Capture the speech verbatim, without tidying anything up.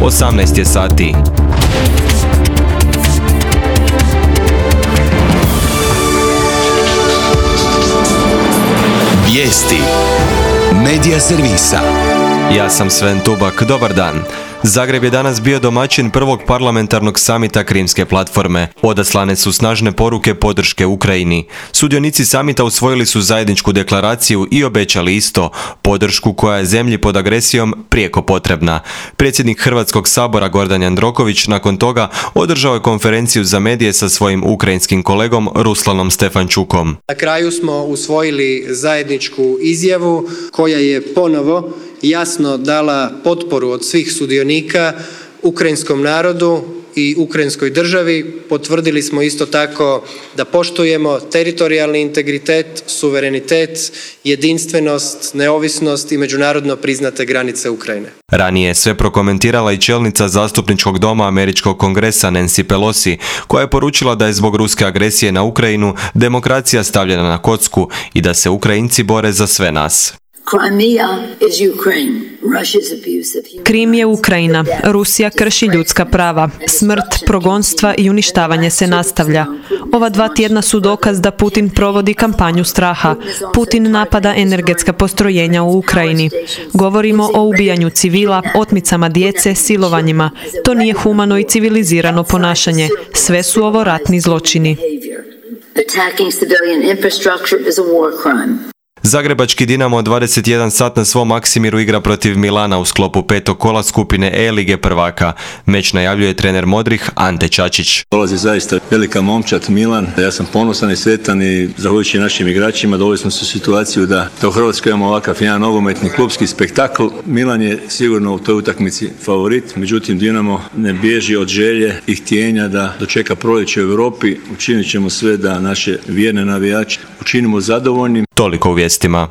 osamnaest je sati. Vijesti Medija servisa. Ja sam Sven Tubak, dobar dan. Zagreb je danas bio domaćin prvog parlamentarnog samita Krimske platforme. Odaslane su snažne poruke podrške Ukrajini. Sudionici samita usvojili su zajedničku deklaraciju i obećali isto, podršku koja je zemlji pod agresijom prijeko potrebna. Predsjednik Hrvatskog sabora Gordan Jandroković nakon toga održao je konferenciju za medije sa svojim ukrajinskim kolegom Ruslanom Stefančukom. Na kraju smo usvojili zajedničku izjavu koja je ponovo jasno dala potporu od svih sudionika ukrajinskom narodu i ukrajinskoj državi. Potvrdili smo isto tako da poštujemo teritorijalni integritet, suverenitet, jedinstvenost, neovisnost i međunarodno priznate granice Ukrajine. Ranije je sve prokomentirala i čelnica zastupničkog doma Američkog kongresa Nancy Pelosi, koja je poručila da je zbog ruske agresije na Ukrajinu demokracija stavljena na kocku i da se Ukrajinci bore za sve nas. Krim je Ukrajina. Rusija krši ljudska prava. Smrt, progonstva i uništavanje se nastavlja. Ova dva tjedna su dokaz da Putin provodi kampanju straha. Putin napada energetska postrojenja u Ukrajini. Govorimo o ubijanju civila, otmicama djece, silovanjima. To nije humano i civilizirano ponašanje. Sve su ovo ratni zločini. Zagrebački Dinamo dvadeset jedan sat na svom Maksimiru igra protiv Milana u sklopu petog kola skupine E Lige prvaka. Meč najavljuje trener Modrih Ante Čačić. Dolazi zaista velika momčad Milan. Ja sam ponosan i sretan i zahvaljujući našim igračima doveli smo se u situaciju da, da u Hrvatskoj imamo ovakav jedan nogometni klubski spektakl. Milan je sigurno u toj utakmici favorit, međutim Dinamo ne bježi od želje i htjenja da dočeka proljeće u Europi. Učinit ćemo sve da naše vjerne navijače učinimo zadovoljnim. Toliko u vijestima.